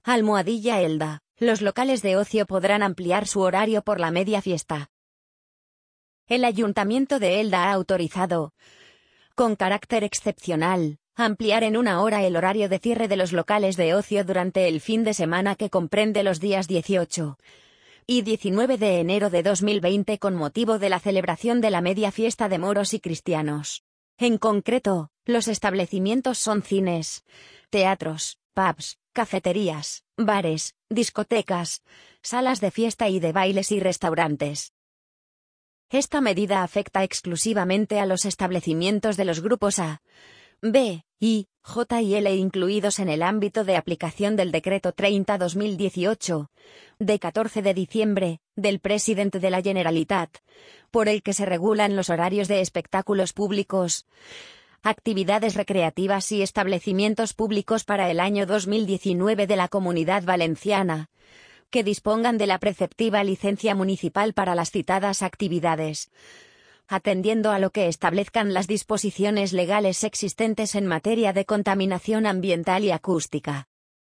Almohadilla Elda. Los locales de ocio podrán ampliar su horario por la media fiesta. El Ayuntamiento de Elda ha autorizado, con carácter excepcional, ampliar en 1 hora el horario de cierre de los locales de ocio durante el fin de semana que comprende los días 18 y 19 de enero de 2020 con motivo de la celebración de la media fiesta de moros y cristianos. En concreto, los establecimientos son cines, teatros, pubs, cafeterías, bares, discotecas, salas de fiesta y de bailes y restaurantes. Esta medida afecta exclusivamente a los establecimientos de los grupos A, B, I, J y L incluidos en el ámbito de aplicación del Decreto 30/2018, de 14 de diciembre, del Presidente de la Generalitat, por el que se regulan los horarios de espectáculos públicos, actividades recreativas y establecimientos públicos para el año 2019 de la Comunidad Valenciana, que dispongan de la preceptiva licencia municipal para las citadas actividades, atendiendo a lo que establezcan las disposiciones legales existentes en materia de contaminación ambiental y acústica.